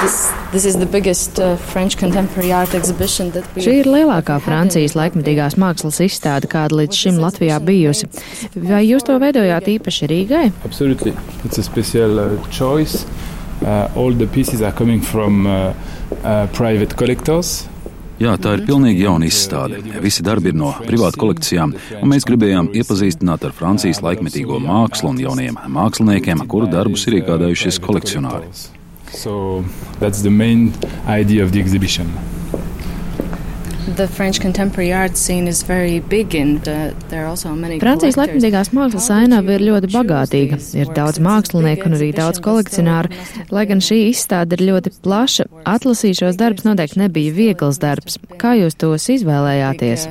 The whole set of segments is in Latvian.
Šī ir lielākā Francijas laikmetīgās mākslas izstāde, kāda līdz šim Latvijā bijusi. Vai jūs to veidojāt īpaši Rīgai? Absolutely. It's a special choice. All the pieces are coming from private collectors. Jā, tā ir pilnīgi jauna izstāde. Visi darbi ir no privātu kolekcijām, un mēs gribējām iepazīstināt ar Francijas laikmetīgo mākslu un jauniem māksliniekiem, kuru darbus ir iegādājušies kolekcionāri. So that's the main idea of the exhibition. Francijas laikmetīgās mākslas ainava ir ļoti bagātīga. Ir daudz mākslinieku un arī daudz kolekcionāru. Lai gan šī izstāde ir ļoti plaša, atlasīt šos darbus noteikti nebija viegls darbs. Kā jūs tos izvēlējāties?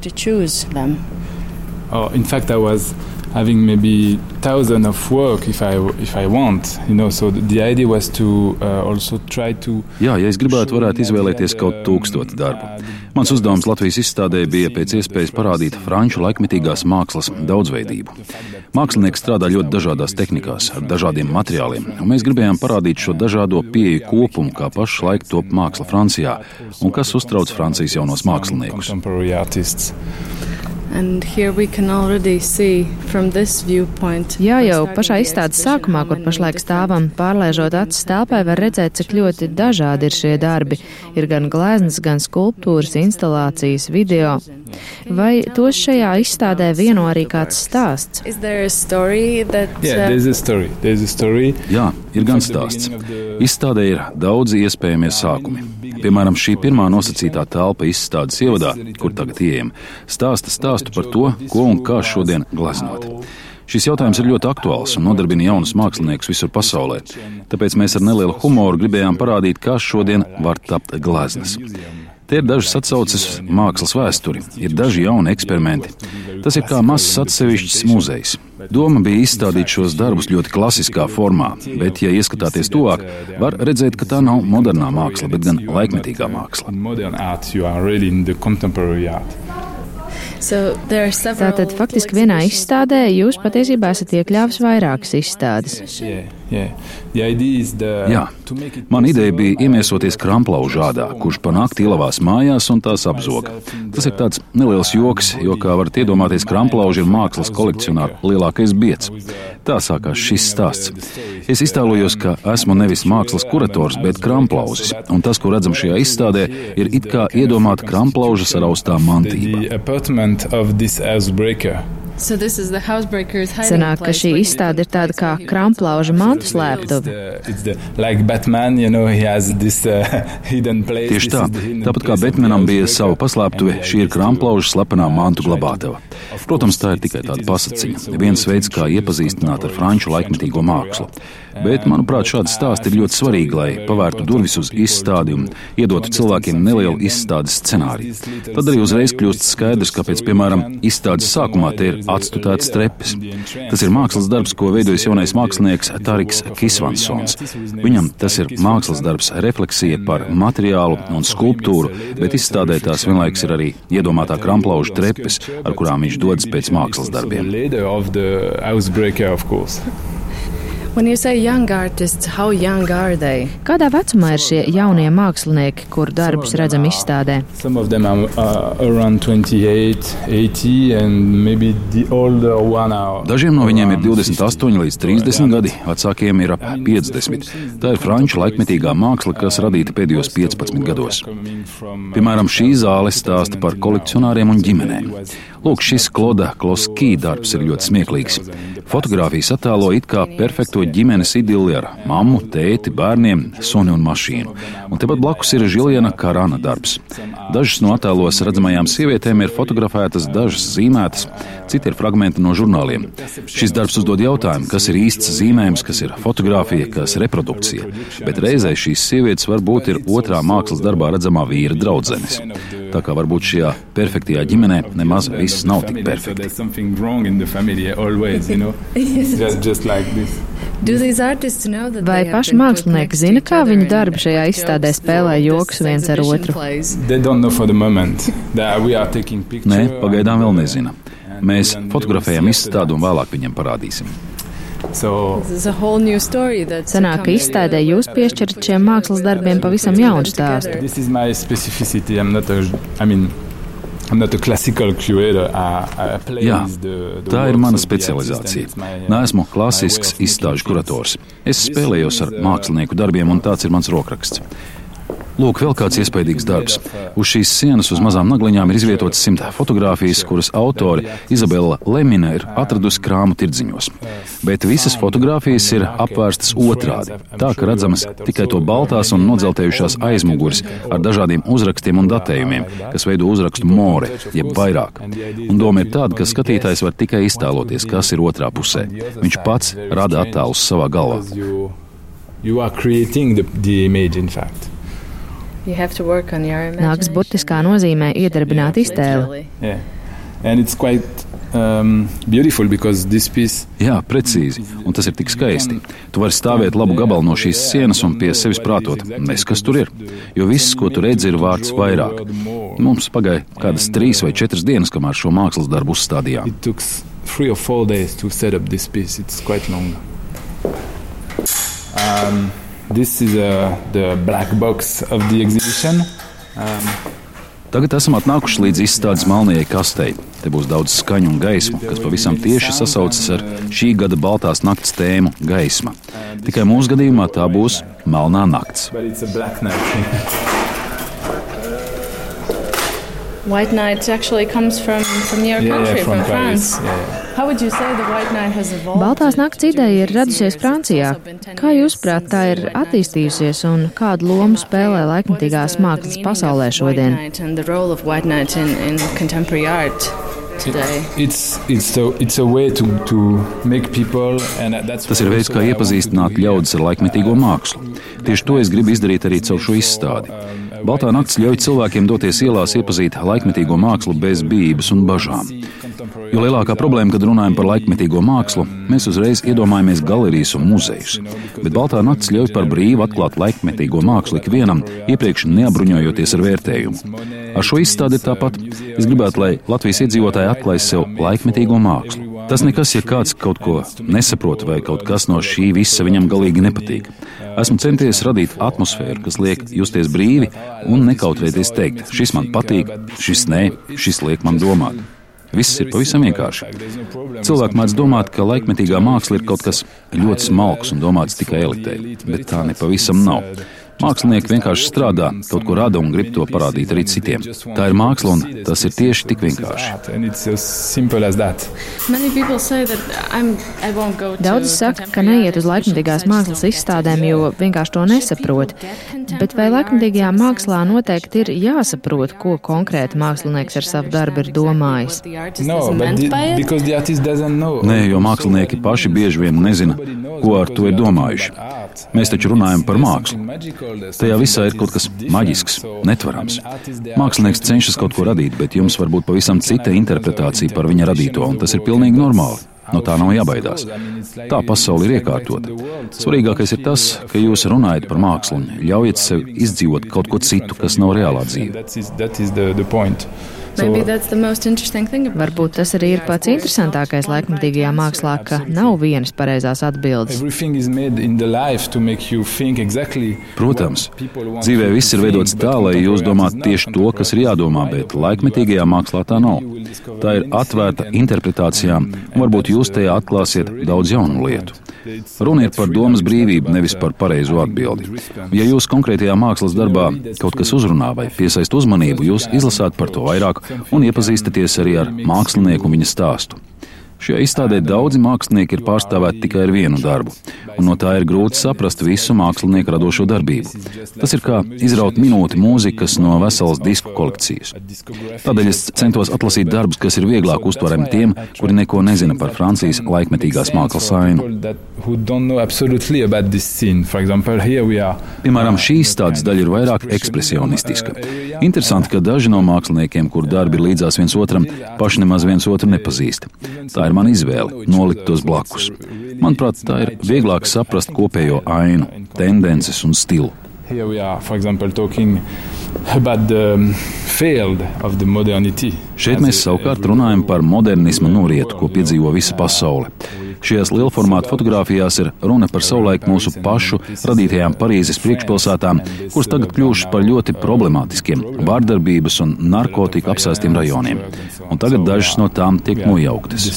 In fact, I was having maybe thousands of work if I want, so the idea was to also try to... Jā, ja es gribētu, varētu izvēlēties kaut 1000 darbu. Mans uzdevums Latvijas izstādē bija pēc iespējas parādīt franču laikmetīgās mākslas daudzveidību. Mākslinieki strādā ļoti dažādās tehnikās, ar dažādiem materiāliem, un mēs gribējām parādīt šo dažādo pieeju kopumu, kā pašlaik top māksla Francijā, un kas uztrauc Francijas jaunos māksliniekus. Jā, jau pašā izstādes sākumā, kur pašlaik stāvam, pārlaižot acis telpai, var redzēt, cik ļoti dažādi ir šie darbi. Ir gan gleznas, gan skulptūras, instalācijas, video. Vai tos šajā izstādē vieno arī kāds stāsts? Jā, ir gan stāsts. Izstādē ir daudzi iespējamie sākumi. Piemēram, šī pirmā nosacītā telpa izstādes ievadā, kur tagad ieejam, stāstu par to, ko un kā šodien gleznot. Šis jautājums ir ļoti aktuāls un nodarbina jaunus māksliniekus visur pasaulē. Tāpēc mēs ar nelielu humoru gribējām parādīt, kā šodien var tapt gleznas. Te ir dažas atsauces mākslas vēsturi, ir daži jauni eksperimenti. Tas ir kā mazs atsevišķs muzejs. Doma bija izstādīt šos darbus ļoti klasiskā formā, bet, ja ieskatāties tuvāk, var redzēt, ka tā nav modernā māksla, bet gan laikmetīgā māksla. Tātad faktiski vienā izstādē jūs patiesībā esat iekļāvis vairākas izstādes. Jā, man ideja bija iemiesoties kramplaužu ādā, kurš pa nakti ielavās mājās un tās apzoga. Tas ir tāds neliels joks, jo, kā varat iedomāties, kramplauži ir mākslas kolekcionāru lielākais biedz. Tā sākās šis stāsts. Es iztēlojos, ka esmu nevis mākslas kurators, bet kramplauzis, un tas, ko redzam šajā izstādē, ir it kā iedomāta kramplauža saraustā mantība. Sanāk, ka šī izstāde ir tāda kā kramplauža mantu slēptuve. Tieši tā. Tāpat kā Batmanam bija sava paslēptuve, šī ir kramplauža slepenā mantu glabātava. Protams, tā ir tikai tāda pasaciņa. Viens veids, kā iepazīstināt ar franču laikmetīgo mākslu. Bet, manuprāt, šādi stāsti ir ļoti svarīgi, lai pavērtu durvis uz izstādi un iedotu cilvēkiem nelielu izstādes scenāriju. Tad arī uzreiz kļūst skaidrs, kāpēc, piemēram, izstādes sākumā te ir atstutēts trepes. Tas ir mākslas darbs, ko veidojis jaunais mākslinieks Tariks Kisvansons. Viņam tas ir mākslas darbs refleksija par materiālu un skulptūru, bet izstādē tās vienlaiks ir arī iedomātā kramplaužu trepes, ar kurām viņš dodas pēc mākslas darbiem. Kādā vecumā ir šie jaunie mākslinieki, kuru darbus redzam izstādē? Dažiem no viņiem ir 28 līdz 30 gadi, vecākiem ir ap 50. Tā ir franču laikmetīgā māksla, kas radīta pēdējos 15 gados. Piemēram, šī zāle stāsta par kolekcionāriem un ģimenēm. Lūk, šis Kloda Kloskī darbs ir ļoti smieklīgs. Fotogrāfijas attēlo it kā perfekto ģimenes idilli ar mammu, tēti, bērniem, suni un mašīnu. Un tepat blakus ir Žiljana Karana darbs. Dažas no attēlos redzamajām sievietēm ir fotografētas, dažas zīmētas, citi ir fragmenti no žurnāliem. Šis darbs uzdod jautājumu, kas ir īsts zīmējums, kas ir fotografija, kas ir reprodukcija. Bet reizē šīs sievietes varbūt ir otrā mākslas darbā redzamā vīra draudzenes. Tā kā varbūt šajā perfektajā ģimenē nemaz viss nav tik perfekti. Vai paši mākslinieki zina, kā viņu darbi šajā izstādē spēlē joks viens ar otru? Nē, pagaidām vēl nezina. Mēs fotografējam izstādi un vēlāk viņiem parādīsim. Sanāk, ka izstādē jūs piešķirat šiem mākslas darbiem pavisam jaunu stāstu. Jā, tā ir mana specializācija. Neesmu klasisks izstāžu kurators. Es spēlējos ar mākslinieku darbiem, un tāds ir mans rokraksts. Lūk, vēl kāds iespaidīgs darbs. Uz šīs sienas uz mazām nagliņām ir izvietotas 100 fotogrāfijas, kuras autori Izabela Lemina ir atradusi krāmu tirdziņos. Bet visas fotogrāfijas ir apvērstas otrādi, tā ka redzamas tikai to baltās un nodzeltējušās aizmuguras ar dažādiem uzrakstiem un datējumiem, kas veido uzrakstu more, jeb vairāk. Un doma ir tāda, ka skatītājs var tikai iztēloties, kas ir otrā pusē. Viņš pats rada attēlus savā galvā. Nāks burtiskā nozīmē iedarbināt iztēli. Jā, precīzi, un tas ir tik skaisti. Tu vari stāvēt labu gabalu no šīs sienas un pie sevis prātot, kas tur ir, jo viss, ko tu redzi, ir vārds vairāk. Mums pagāja kādas 3 vai 4 dienas, kamēr šo mākslas darbu uzstādījām. This is the black box of the exhibition. Tagad esam atnākuši līdz izstādes melnajai kastei. Te būs daudz skaņu un gaismu, kas pavisam tieši sasaucas ar šī gada baltās nakts tēmu - gaisma. Tikai mūsu gadījumā tā būs melnā nakts. White night actually comes from your country, from France. How would you say the white night has evolved? Baltās nakts ideja ir radusies Francijā. Kā jūsuprāt, tā ir attīstījusies un kādu lomu spēlē laikmetīgās mākslas pasaulē šodien? Tas ir veids, kā iepazīstināt ļaudis ar laikmetīgo mākslu. Tieši to es gribu izdarīt arī caur šo izstādi. Baltā nakts ļauj cilvēkiem doties ielās iepazīt laikmetīgo mākslu bez bības un bažām. Jo lielākā problēma, kad runājam par laikmetīgo mākslu, mēs uzreiz iedomājamies galerijas un muzejus. Bet Baltā nakts ļauj par brīvu atklāt laikmetīgo mākslu ikvienam, iepriekš neapbruņojoties ar vērtējumu. Ar šo izstādi ir tāpat. Es gribētu, lai Latvijas iedzīvotāji atklāj sev laikmetīgo mākslu. Tas nekas, ja kāds kaut ko nesaprot vai kaut kas no šī visa viņam galīgi nepatīk. Esmu centies radīt atmosfēru, kas liek justies brīvi un nekautrēties teikt, šis man patīk, šis nē, šis liek man domāt. Viss ir pavisam vienkārši. Cilvēki mēdz domāt, ka laikmetīgā māksla ir kaut kas ļoti smalks un domāts tikai elitei, bet tā nepavisam nav. Mākslinieki vienkārši strādā, kaut ko rada un grib to parādīt arī citiem. Tā ir māksla, un tas ir tieši tik vienkārši. Daudzi saka, ka neiet uz laikmetīgās mākslas izstādēm, jo vienkārši to nesaprot. Bet vai laikmetīgajā mākslā noteikti ir jāsaprot, ko konkrēti mākslinieks ar savu darbu ir domājis? Nē, jo mākslinieki paši bieži vien nezina, ko ar to ir domājuši. Mēs taču runājam par mākslu. Tajā visā ir kaut kas maģisks, netvarams. Mākslinieks cenšas kaut ko radīt, bet jums var būt pavisam cita interpretācija par viņa radīto, un tas ir pilnīgi normāli. No tā nav jābaidās. Tā pasaule ir iekārtota. Svarīgākais ir tas, ka jūs runājat par mākslu un ļaujat sev izdzīvot kaut ko citu, kas nav reālā dzīve. Varbūt tas arī ir pats interesantākais laikmetīgajā mākslā, ka nav vienas pareizās atbildes. Protams, dzīvē viss ir veidots tā, lai jūs domātu tieši to, kas ir jādomā, bet laikmetīgajā mākslā tā nav. Tā ir atvērta interpretācijām, un varbūt jūs tajā atklāsiet daudz jaunu lietu. Runa ir par domas brīvību, nevis par pareizo atbildi. Ja jūs konkrētajā mākslas darbā kaut kas uzrunā vai piesaist uzmanību, jūs izlasāt par to vairāk un iepazīstaties arī ar mākslinieku un viņa stāstu. Šajā izstādē daudzi mākslinieki ir pārstāvēti tikai ar vienu darbu, un no tā ir grūti saprast visu mākslinieku radošo darbību. Tas ir kā izraut minūti mūzikas no veselas disku kolekcijas. Tādēļ es centos atlasīt darbus, kas ir vieglāk uztverami tiem, kuri neko nezina par Francijas laikmetīgās mākslas ainu. Piemēram, šī izstādes daļa ir vairāk ekspresionistiska. Interesanti, ka daži no māksliniekiem, kur darbi ir līdzās viens otram, paši nemaz viens otru nepazīst. Tā ir mana izvēle - nolikt tos blakus. Manuprāt, tā ir vieglāk saprast kopējo ainu, tendences un stilu. Šeit mēs savukārt runājam par modernisma norietu, ko piedzīvo visa pasaule. Šajās lielformāta fotogrāfijās ir runa par savulaik mūsu pašu radītajām Parīzes priekšpilsētām, kuras tagad kļuvušas par ļoti problemātiskiem vārdarbības un narkotiku apsēstiem rajoniem. Un tagad dažas no tām tiek nojauktas.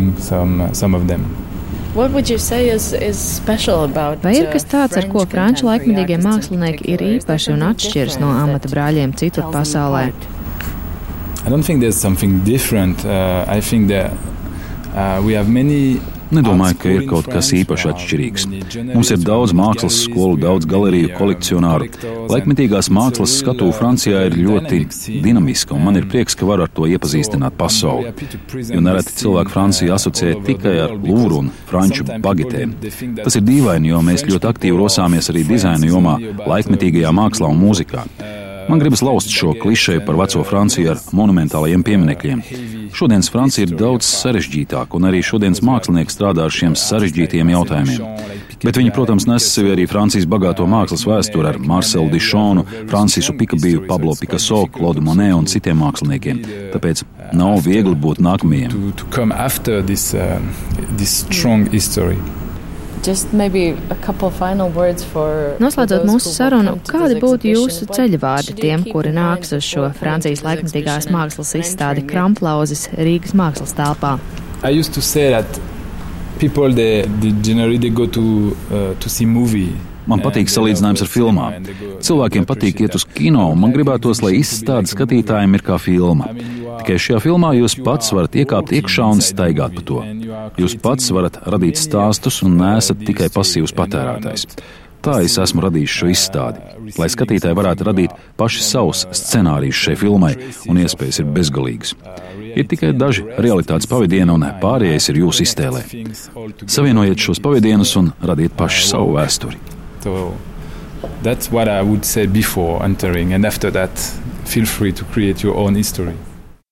Vai ir kas tāds, ar ko franču laikmetīgie mākslinieki ir īpaši un atšķiras no amata brāļiem citur pasaulē? I don't think there's something different. I think that we have many. Nedomāju, ka ir kaut kas īpaši atšķirīgs. Mums ir daudz mākslas skolu, daudz galeriju, kolekcionāru. Laikmetīgās mākslas skatuve Francijā ir ļoti dinamiska, un man ir prieks, ka varu ar to iepazīstināt pasauli. Jo nereti cilvēki Franciju asociē tikai ar Luvru un franču bagetēm. Tas ir dīvaini, jo mēs ļoti aktīvi rosāmies arī dizaina jomā, laikmetīgajā mākslā un mūzikā. Man gribas laust šo klišeju par veco Franciju ar monumentālajiem pieminekļiem. Šodienas Francija ir daudz sarežģītāka, un arī šodienas mākslinieki strādā ar šiem sarežģītiem jautājumiem. Bet viņi, protams, nes sevi arī Francijas bagāto mākslas vēsturi ar Marcelu Duchampu, Francisu Pikabiju, Pablo Picasso, Claude Monet un citiem māksliniekiem. Tāpēc nav viegli būt nākamajiem. Noslēdzot mūsu sarunu, kādi būtu jūsu ceļvārdi tiem, kuri nāks uz šo Francijas laikmetīgās mākslas izstādi Kramplauzes Rīgas mākslas telpā? I used to say that people they generally go to see movie. Man patīk salīdzinājums ar filmām. Cilvēkiem patīk iet uz kino, un man gribētos, lai izstāde skatītājiem ir kā filma. Tikai šajā filmā jūs pats varat iekāpt iekšā un staigāt pa to. Jūs pats varat radīt stāstus un neesat tikai pasīvs patērētājs. Tā es esmu radījis šo izstādi, lai skatītāji varētu radīt paši savus scenārijus šai filmai, un iespējas ir bezgalīgas. Ir tikai daži realitātes pavadieni, un pārējais ir jūsu iztēlē. Savienojiet šos pavadienus un radiet paši savu vēsturi. So that's what I would say before entering, and after that, feel free to create your own history.